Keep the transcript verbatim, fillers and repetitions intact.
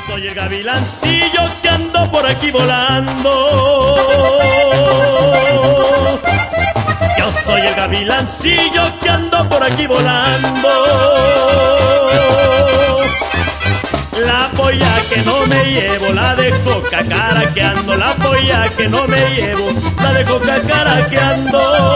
soy el gavilancillo que ando por aquí volando. Yo soy el gavilancillo que ando por aquí volando. La polla que no me llevo, la dejo cacaraqueando. La polla que no me llevo, la dejo cacaraqueando.